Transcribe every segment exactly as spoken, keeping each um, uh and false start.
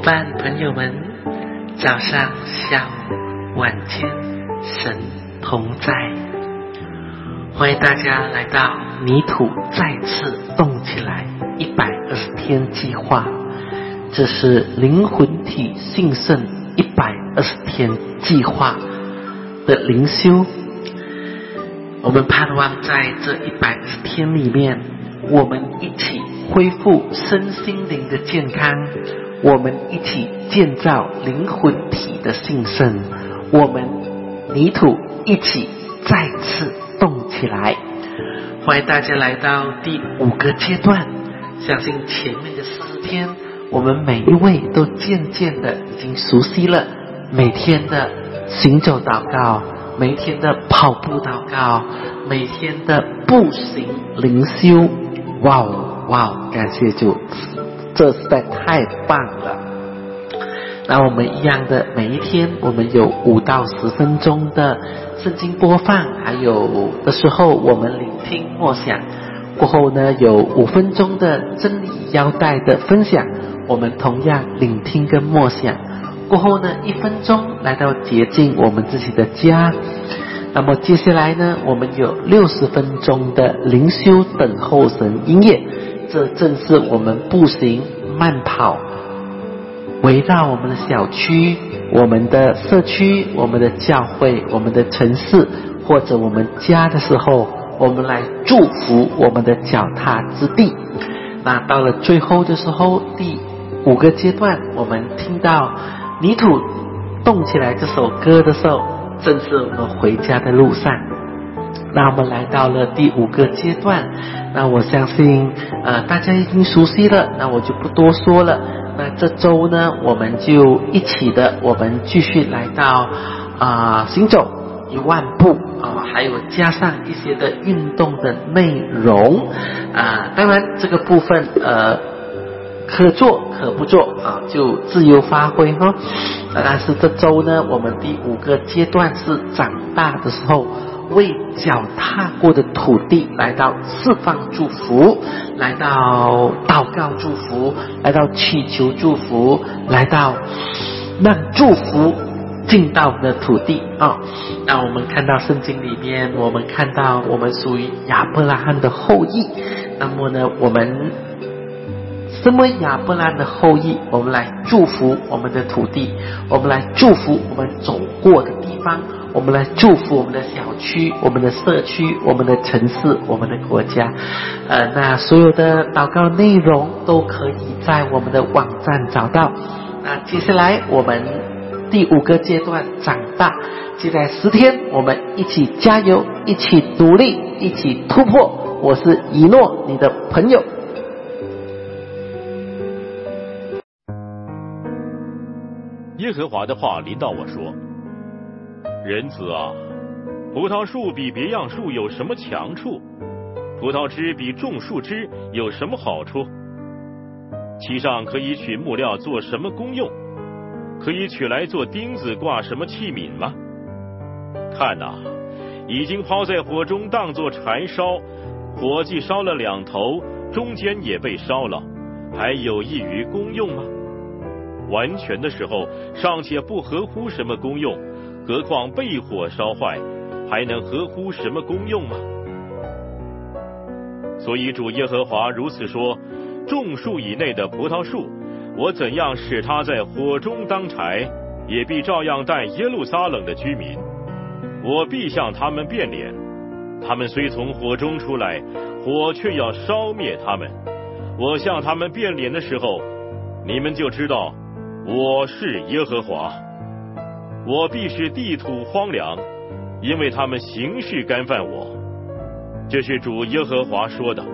伴朋友们，早上、下午、晚间，神同在。欢迎大家来到泥土再次动起来一百二十天计划，这是灵魂体兴盛一百二十天计划的灵修。我们盼望在这一百二十天里面，我们一起恢复身心灵的健康，我们一起建造灵魂体的兴盛，我们泥土一起再次动起来。欢迎大家来到第五个阶段，相信前面的四十天，我们每一位都渐渐的已经熟悉了每天的行走祷告，每天的跑步祷告，每天的步行灵修。哇哦哇哦，感谢主，这实在太棒了。那我们一样的，每一天我们有五到十分钟的圣经播放，还有的时候我们聆听默想，过后呢有五分钟的真理腰带的分享，我们同样聆听跟默想，过后呢一分钟来到洁净我们自己的家。那么接下来呢，我们有六十分钟的灵修等候神音乐，这正是我们步行慢跑，围绕我们的小区、我们的社区、我们的教会、我们的城市或者我们家的时候，我们来祝福我们的脚踏之地。那到了最后的时候，第五个阶段，我们听到泥土动起来这首歌的时候，正是我们回家的路上。那我们来到了第五个阶段，那我相信呃大家已经熟悉了，那我就不多说了。那这周呢，我们就一起的，我们继续来到啊、呃、行走一万步啊、呃，还有加上一些的运动的内容啊、呃。当然这个部分呃可做可不做啊，就自由发挥哈。但是这周呢，我们第五个阶段是长大的时候，为脚踏过的土地来到释放祝福，来到祷告祝福，来到祈求祝福，来到让祝福进到我们的土地啊。那我们看到圣经里面，我们看到我们属于亚伯拉罕的后裔，那么呢，我们身为亚伯拉罕的后裔，我们来祝福我们的土地，我们来祝福我们走过的地方，我们来祝福我们的小区、我们的社区、我们的城市、我们的国家。呃，那所有的祷告内容都可以在我们的网站找到。那接下来我们第五个阶段长大，接下来十天，我们一起加油，一起努力，一起突破。我是以诺，你的朋友。 耶和华的话临到我说：人子啊，葡萄树比别样树有什么强处？葡萄枝比种树枝有什么好处？其上可以取木料做什么功用？可以取来做钉子挂什么器皿吗？看哪，已经抛在火中当作柴烧，火既烧了两头，中间也被烧了，还有益于功用吗？完全的时候尚且不合乎什么功用，何况被火烧坏，还能合乎什么功用吗？所以主耶和华如此说：种树以内的葡萄树，我怎样使它在火中当柴，也必照样待耶路撒冷的居民。我必向他们变脸，他们虽从火中出来，火却要烧灭他们。我向他们变脸的时候，你们就知道我是耶和华。我必使地土荒凉，因为他们行事干犯我。这是主耶和华说的。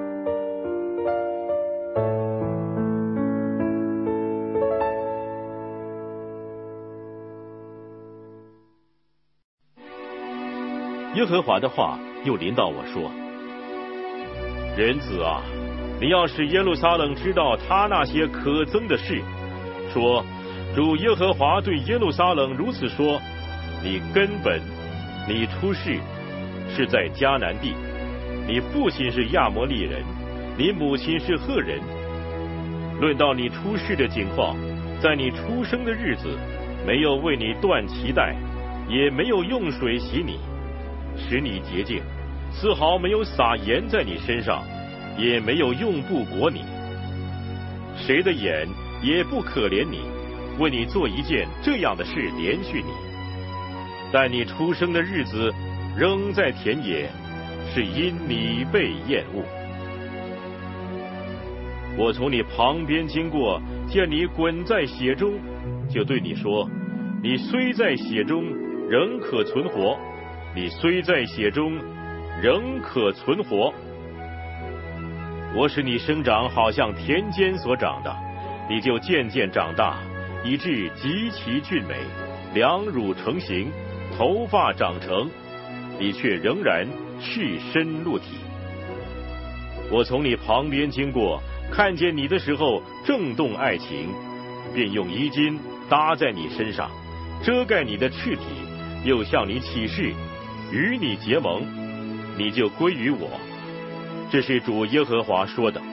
耶和华的话又临到我说：人子啊，你要使耶路撒冷知道他那些可憎的事，说主耶和华对耶路撒冷如此说：你根本，你出世是在迦南地，你父亲是亚摩利人，你母亲是赫人。论到你出世的景况， 在你出生的日子，没有为你断脐带，也没有用水洗你，使你洁净，丝毫没有撒盐在你身上，也没有用布裹你。谁的眼也不可怜你，为你做一件这样的事连续你。但你出生的日子仍在田野，是因你被厌恶。我从你旁边经过，见你滚在血中，就对你说：你虽在血中，仍可存活；你虽在血中，仍可存活。我使你生长好像田间所长的，你就渐渐长大，以致极其俊美，两乳成形，头发长成，你却仍然赤身露体。我从你旁边经过，看见你的时候正动爱情，便用衣襟搭在你身上，遮盖你的赤体，又向你起誓，与你结盟，你就归于我。这是主耶和华说的。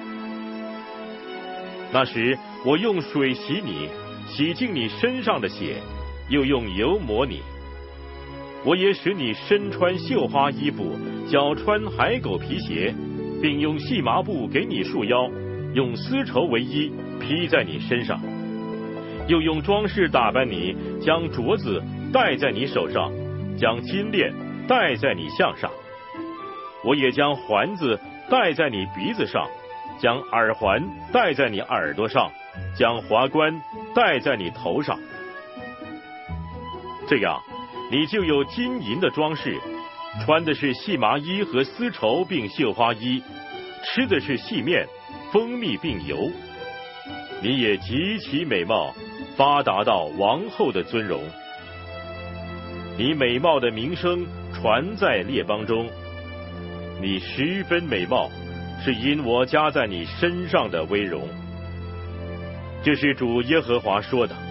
那时我用水洗你，洗净你身上的血，又用油抹你。我也使你身穿绣花衣服，脚穿海狗皮鞋，并用细麻布给你束腰，用丝绸为衣披在你身上，又用装饰打扮你，将镯子戴在你手上，将金链戴在你项上。我也将环子戴在你鼻子上，将耳环戴在你耳朵上，将华冠戴在你头上。这样你就有金银的装饰，穿的是细麻衣和丝绸并绣花衣，吃的是细面、蜂蜜并油。你也极其美貌，发达到王后的尊荣。你美貌的名声传在列邦中，你十分美貌，是因我加在你身上的威荣。这是主耶和华说的。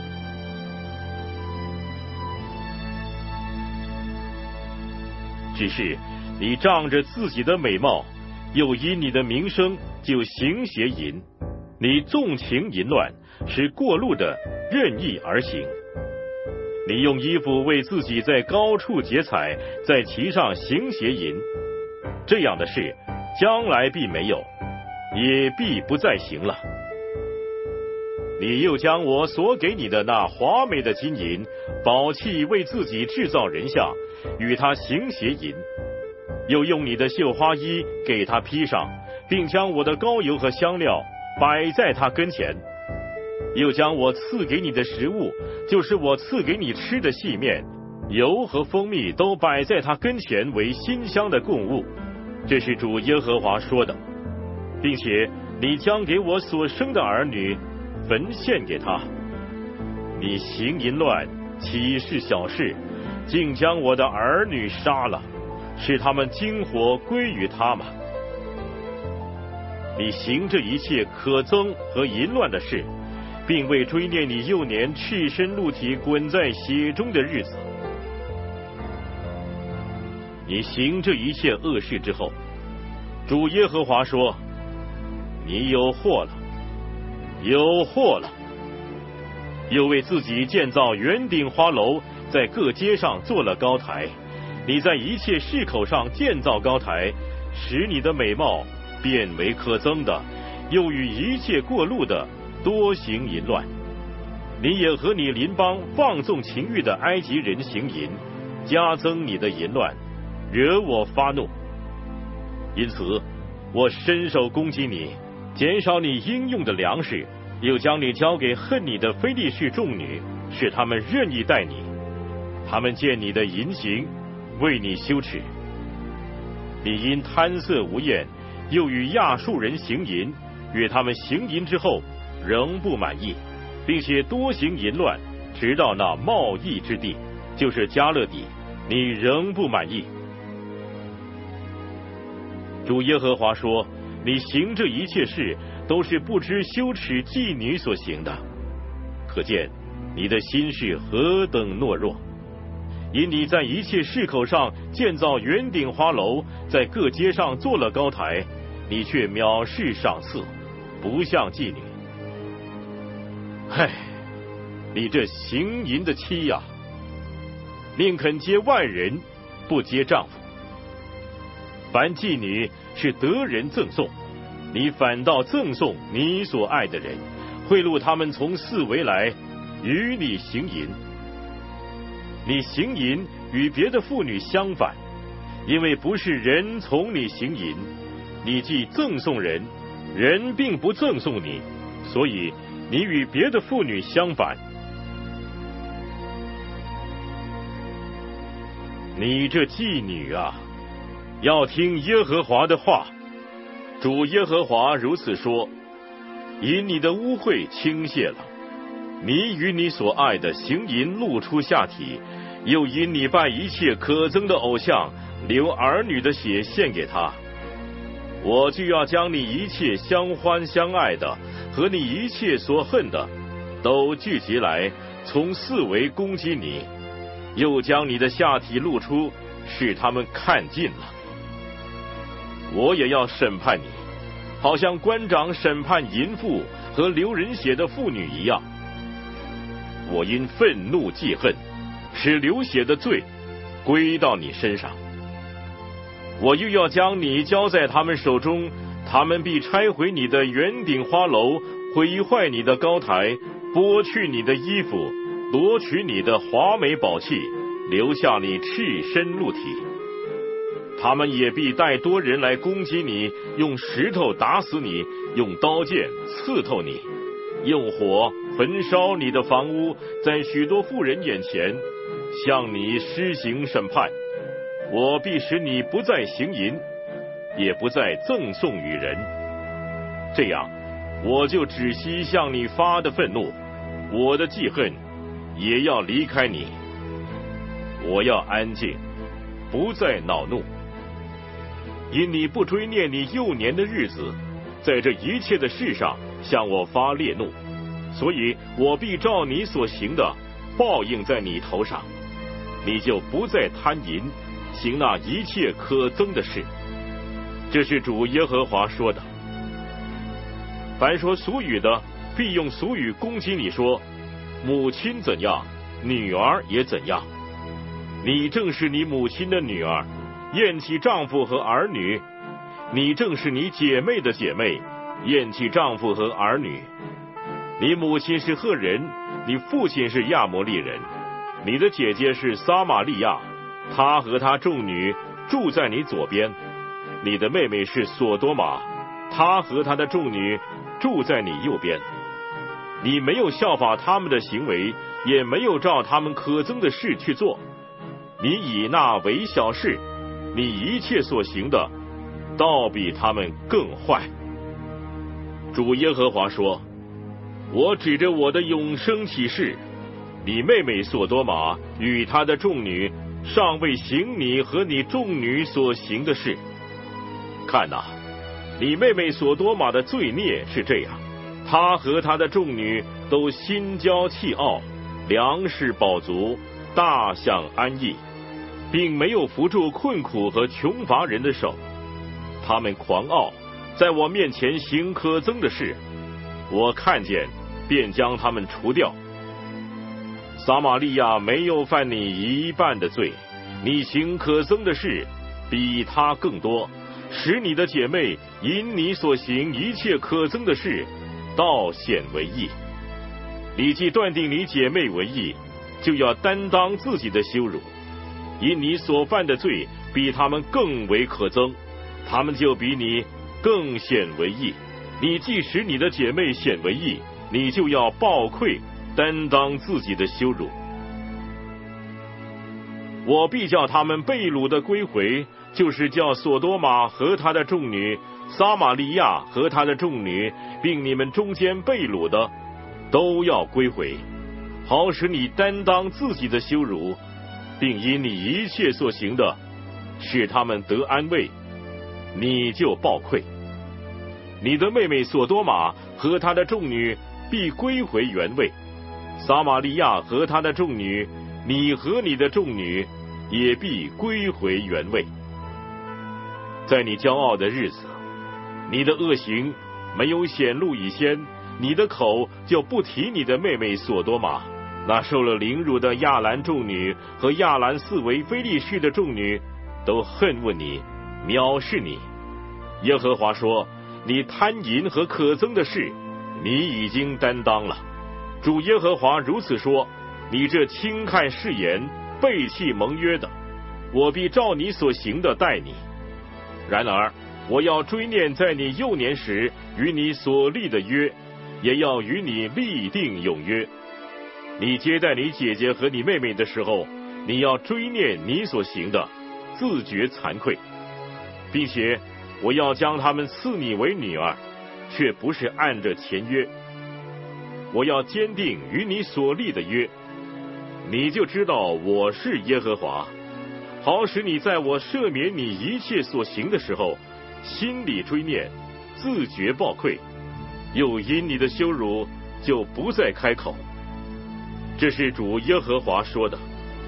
只是你仗着自己的美貌，又因你的名声就行邪淫，你纵情淫乱，使过路的任意而行。你用衣服为自己在高处结彩，在其上行邪淫，这样的事将来必没有，也必不再行了。你又将我所给你的那华美的金银宝器为自己制造人像，与他行邪淫，又用你的绣花衣给他披上，并将我的膏油和香料摆在他跟前，又将我赐给你的食物，就是我赐给你吃的细面、油和蜂蜜，都摆在他跟前为馨香的供物。这是主耶和华说的。并且你将给我所生的儿女焚献给他。你行淫乱，岂是小事，竟将我的儿女杀了，使他们经火归于他吗？你行这一切可憎和淫乱的事，并未追念你幼年赤身露体滚在血中的日子。你行这一切恶事之后，主耶和华说：你有祸了，有祸了！又为自己建造圆顶花楼，在各街上做了高台。你在一切市口上建造高台，使你的美貌变为可憎的，又与一切过路的多行淫乱。你也和你邻邦放纵情欲的埃及人行淫，加增你的淫乱，惹我发怒。因此我伸手攻击你，减少你应用的粮食，又将你交给恨你的非利士众女，使他们任意待你。他们见你的淫行，为你羞耻。你因贪色无厌，又与亚述人行淫，与他们行淫之后仍不满意，并且多行淫乱，直到那贸易之地，就是迦勒底，你仍不满意。主耶和华说：你行这一切事，都是不知羞耻妓女所行的，可见你的心是何等懦弱。因你在一切市口上建造圆顶花楼，在各街上做了高台，你却藐视赏赐，不像妓女。唉， 你这行淫的妻呀，宁肯接外人，不接丈夫。凡妓女是得人赠送，你反倒赠送你所爱的人，贿赂他们从四围来，与你行淫。你行淫与别的妇女相反，因为不是人从你行淫，你既赠送人，人并不赠送你，所以你与别的妇女相反。你这妓女啊，要听耶和华的话。主耶和华如此说：因你的污秽倾泻了，你与你所爱的行淫露出下体，又因你拜一切可憎的偶像，流儿女的血献给他，我就要将你一切相欢相爱的和你一切所恨的都聚集来，从四围攻击你，又将你的下体露出，使他们看尽了。我也要审判你，好像官长审判淫妇和流人血的妇女一样。我因愤怒记恨，使流血的罪归到你身上。我又要将你交在他们手中，他们必拆毁你的圆顶花楼，毁坏你的高台，剥去你的衣服，夺取你的华美宝器，留下你赤身露体。他们也必带多人来攻击你，用石头打死你，用刀剑刺透你，用火焚烧你的房屋，在许多妇人眼前向你施行审判。我必使你不再行淫，也不再赠送与人，这样我就止息向你发的愤怒，我的记恨也要离开你。我要安静，不再恼怒，因你不追念你幼年的日子，在这一切的事上向我发烈怒，所以我必照你所行的报应在你头上，你就不再贪淫，行那一切可憎的事。这是主耶和华说的。凡说俗语的，必用俗语攻击你说，母亲怎样，女儿也怎样。你正是你母亲的女儿，厌弃丈夫和儿女；你正是你姐妹的姐妹，厌弃丈夫和儿女。你母亲是赫人，你父亲是亚摩利人，你的姐姐是撒玛利亚，她和她众女住在你左边。你的妹妹是索多玛，她和她的众女住在你右边。你没有效法他们的行为，也没有照他们可憎的事去做。你以那为小事，你一切所行的，倒比他们更坏。主耶和华说：我指着我的永生起誓，你妹妹索多玛与她的众女尚未行你和你众女所行的事。看哪，你妹妹索多玛的罪孽是这样，她和她的众女都心骄气傲，粮食饱足，大享安逸，并没有扶住困苦和穷乏人的手。他们狂傲，在我面前行可憎的事，我看见便将他们除掉。撒玛利亚没有犯你一半的罪，你行可憎的事比他更多，使你的姐妹因你所行一切可憎的事，倒显为义。你既断定你姐妹为义，就要担当自己的羞辱。因你所犯的罪比他们更为可憎，他们就比你更显为义。你既使你的姐妹显为义，你就要抱愧，担当自己的羞辱。我必叫他们被掳的归回，就是叫索多玛和他的众女，撒玛利亚和他的众女，并你们中间被掳的，都要归回，好使你担当自己的羞辱，并因你一切所行的，使他们得安慰，你就抱愧。你的妹妹索多玛和她的众女必归回原位，撒玛利亚和她的众女，你和你的众女也必归回原位。在你骄傲的日子，你的恶行没有显露以先，你的口就不提你的妹妹索多玛， 那受了凌辱的亚兰众女和亚兰四围非利士的众女都恨恶你，藐视你。耶和华说，你贪淫和可憎的事，你已经担当了。主耶和华如此说，你这轻看誓言、背弃盟约的，我必照你所行的待你。然而我要追念在你幼年时与你所立的约，也要与你立定永约。你接待你姐姐和你妹妹的时候，你要追念你所行的，自觉惭愧，并且我要将他们赐你为女儿，却不是按着前约。我要坚定与你所立的约，你就知道我是耶和华，好使你在我赦免你一切所行的时候，心里追念，自觉抱愧，又因你的羞辱就不再开口。这是主耶和华说的。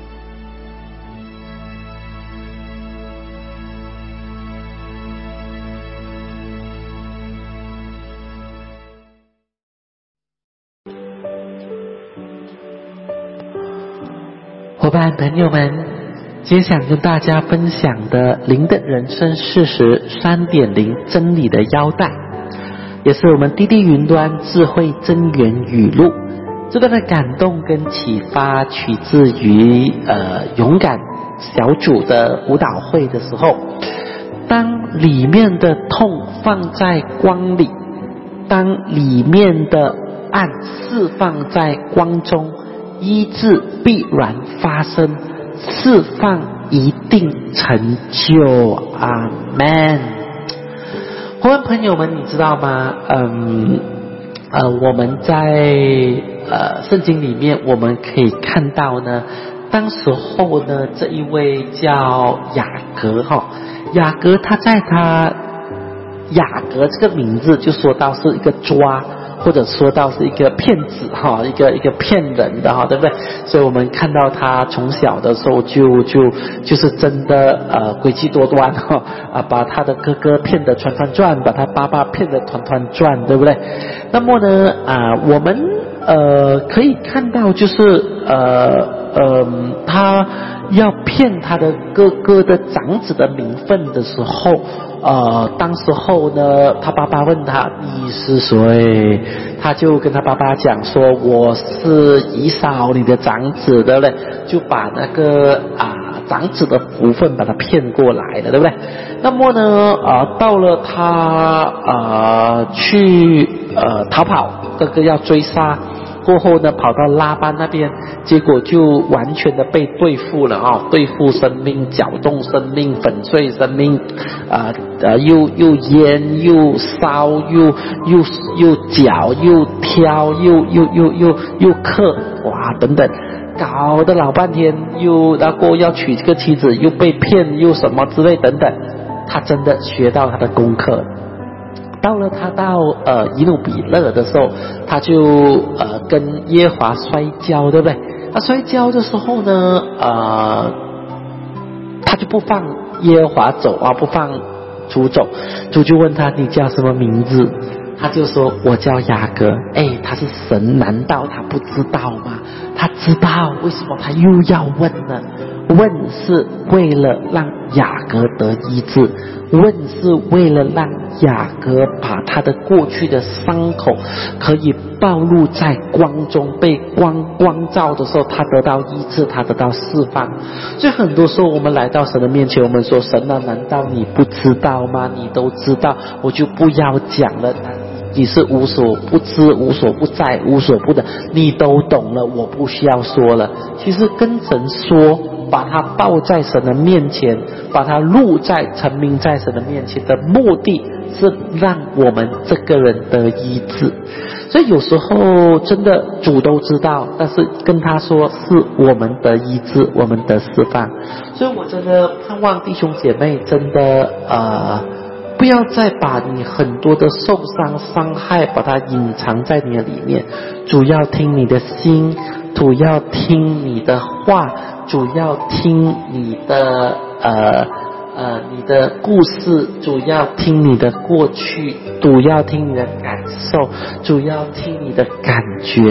伙伴朋友们，今天想跟大家分享的灵的人生事实 三点零 真理的腰带，也是我们滴滴云端智慧真言语录。这段的感动跟启发取自于呃勇敢小组的舞蹈会的时候，当里面的痛放在光里，当里面的暗释放在光中，医治必然发生，释放一定成就。阿们。伙伴朋友们，你知道吗？嗯，呃，我们在呃圣经里面，我们可以看到呢，当时候呢，这一位叫雅各哈，雅各他在他雅各这个名字就说到是一个抓。或者说到是一个骗子哈，一个一个骗人的哈，对不对？所以我们看到他从小的时候就就就是真的呃诡计多端哈啊，把他的哥哥骗得团团转，把他爸爸骗得团团转，对不对？那么呢啊，我们呃可以看到就是呃呃他要骗他的哥哥的长子的名分的时候。呃，当时候呢，他爸爸问他你是谁，他就跟他爸爸讲说我是以扫你的长子，对不对？就把那个啊长子的福分把他骗过来了，对不对？那么呢，呃，到了他呃去呃逃跑，哥哥要追杀。过后呢，跑到拉班那边，结果就完全的被对付了啊！对付生命，搅动生命，粉碎生命，啊呃，又又腌又烧又又又搅又挑又又又又又克，哇等等，搞得老半天，又然后要娶这个妻子，又被骗，又什么之类等等，他真的学到他的功课。到了他到呃以努比勒的时候，他就呃跟耶和华摔跤，对不对？他摔跤的时候呢，呃，他就不放耶和华走啊，不放主走。主就问他你叫什么名字？他就说我叫雅各。哎，他是神，难道他不知道吗？他知道，为什么他又要问呢？问是为了让雅各得医治，问是为了让雅各把他的过去的伤口可以暴露在光中，被光光照的时候，他得到医治，他得到释放。所以很多时候我们来到神的面前，我们说神啊，难道你不知道吗？你都知道，我就不要讲了。你是无所不知，无所不在，无所不能，你都懂了，我不需要说了。其实跟神说，把他抱在神的面前，把他录在成名在神的面前的目的是让我们这个人得医治。所以有时候真的主都知道，但是跟他说是我们得医治，我们得释放。所以我真的盼望弟兄姐妹真的呃不要再把你很多的受伤伤害把它隐藏在你的里面，主要听你的心，主要听你的话，主要听你的呃呃你的故事，主要听你的过去，主要听你的感受，主要听你的感觉。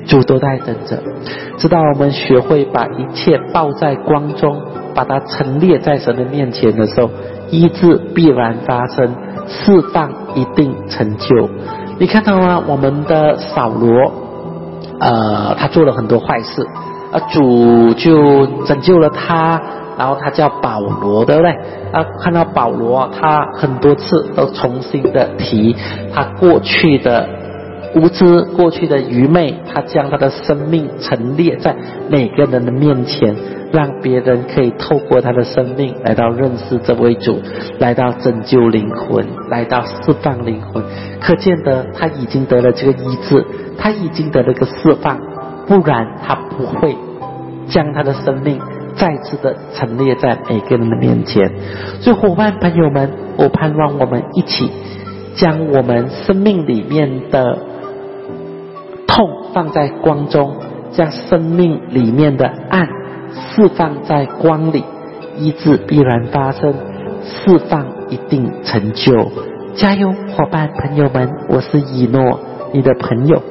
主都在等着，直到我们学会把一切抱在光中，把它陈列在神的面前的时候，医治必然发生，释放一定成就。你看到吗？我们的扫罗，呃，他做了很多坏事，啊，主就拯救了他，然后他叫保罗，对不对？啊，看到保罗，他很多次都重新的提他过去的无知，过去的愚昧，他将他的生命陈列在每个人的面前，让别人可以透过他的生命来到认识这位主，来到拯救灵魂，来到释放灵魂。可见得他已经得了这个医治，他已经得了个释放，不然他不会将他的生命再次的陈列在每个人的面前。所以伙伴朋友们，我盼望我们一起将我们生命里面的痛放在光中，将生命里面的暗释放在光里，医治必然发生，释放一定成就。加油伙伴朋友们，我是以诺，你的朋友。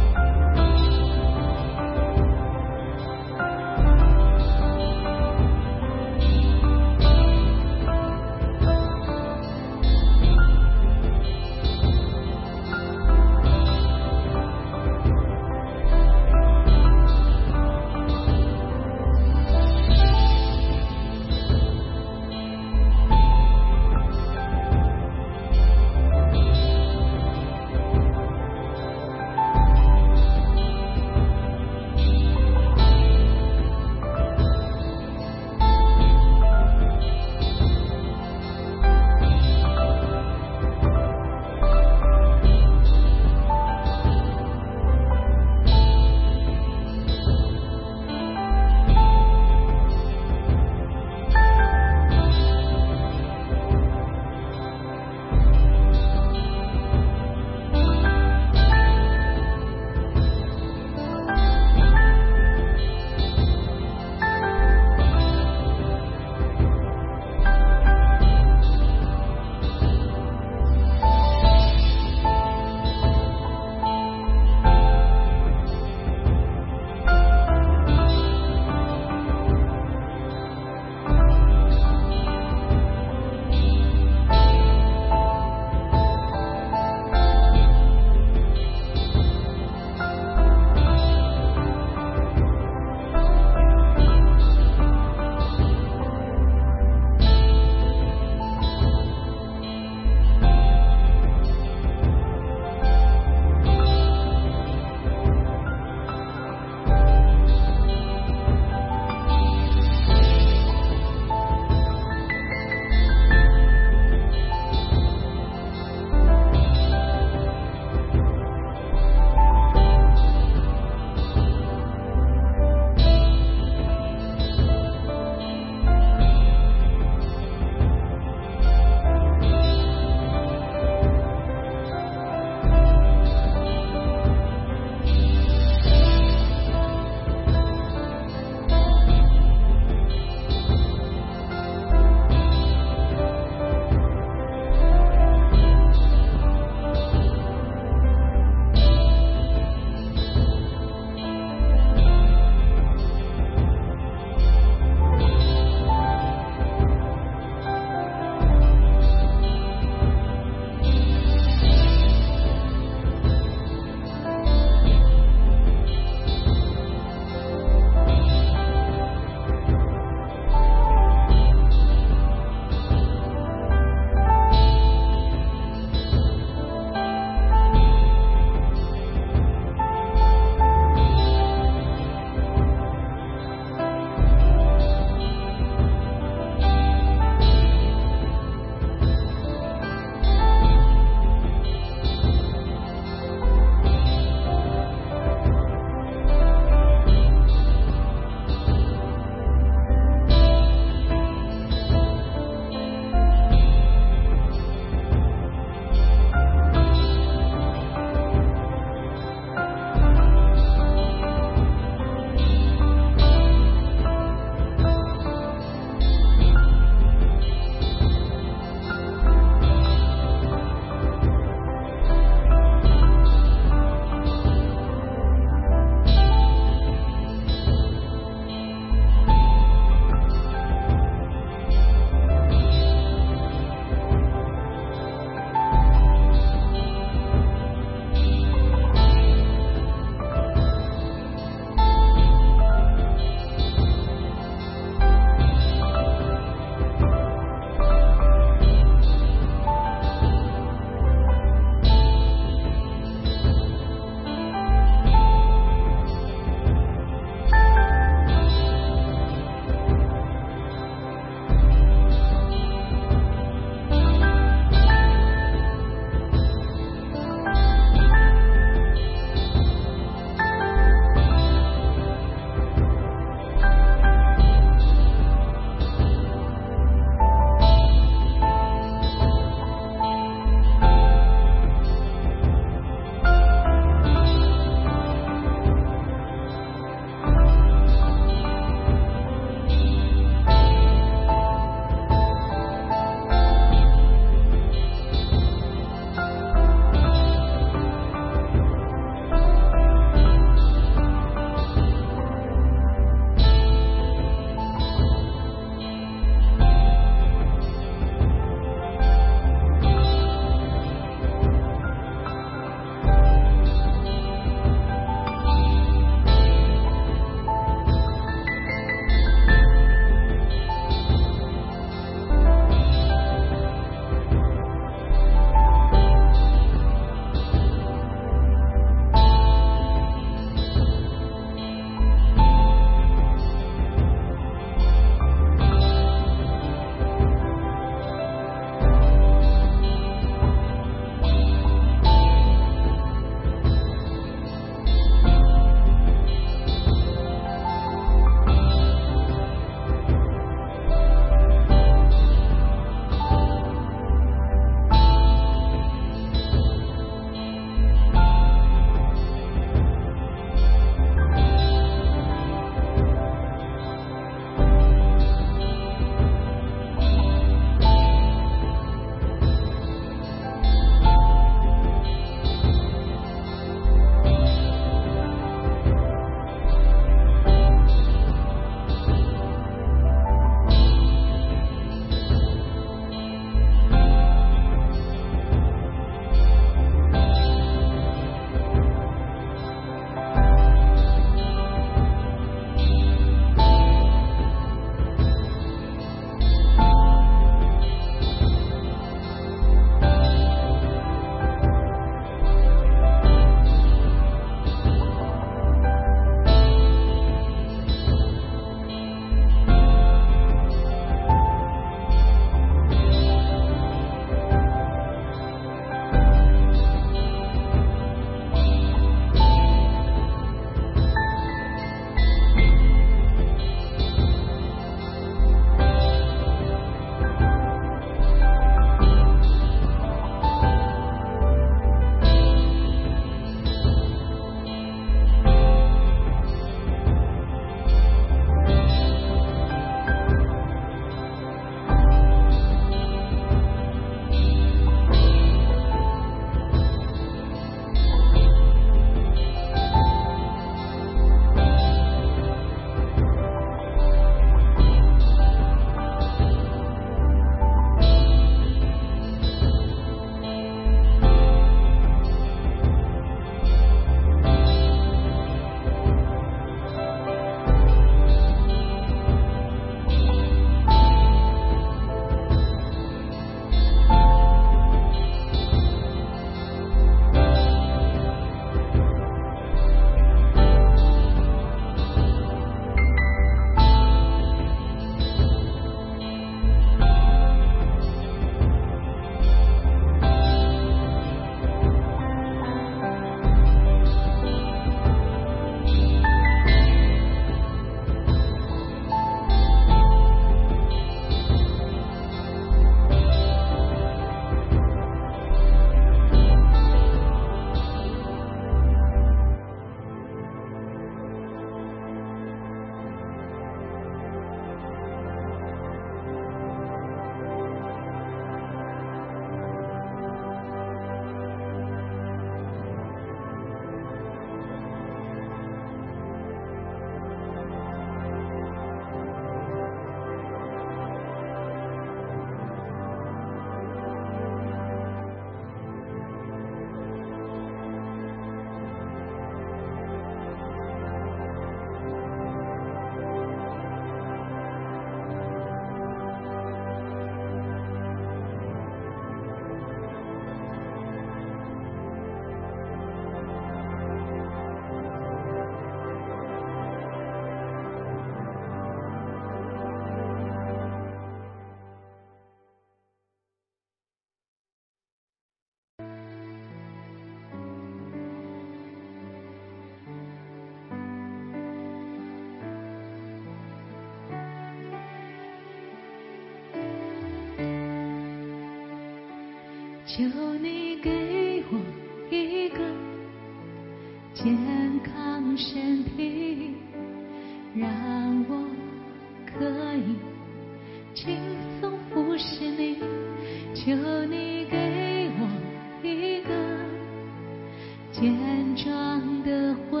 求你给我一个健康身体，让我可以轻松服侍你。求你给我一个健壮的魂，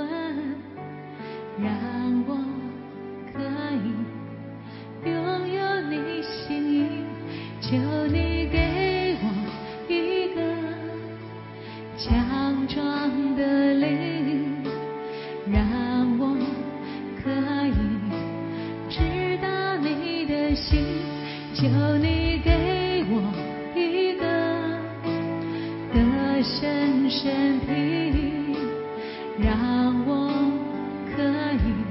让我可以拥有你心意。求你给我一个强壮的灵，让我可以知道你的心。求你给我一个得胜身体，让我可以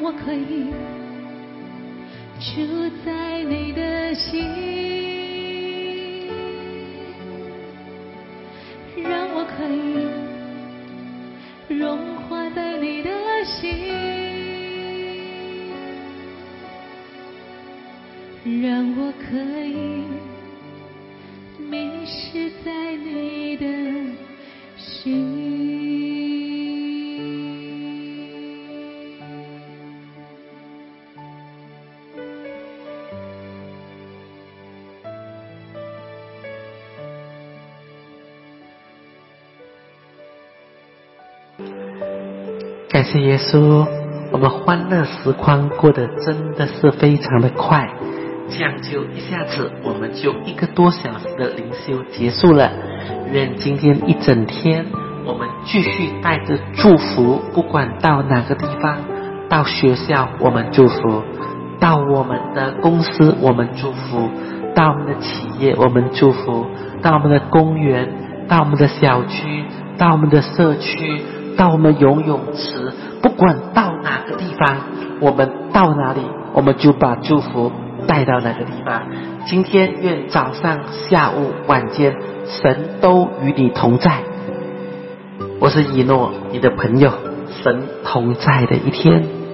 我可以住在你的心，让我可以融化在你的心，让我可以迷失在你的心。 感谢耶稣，我们欢乐时光过得真的是非常的快，这样就一下子我们就一个多小时的灵修结束了。愿今天一整天我们继续带着祝福，不管到哪个地方，到学校我们祝福，到我们的公司我们祝福，到我们的企业我们祝福，到我们的公园，到我们的小区，到我们的社区，到我们游泳池，不管到哪个地方，我们到哪里我们就把祝福带到哪个地方。今天愿早上下午晚间神都与你同在。我是以诺，你的朋友，神同在的一天。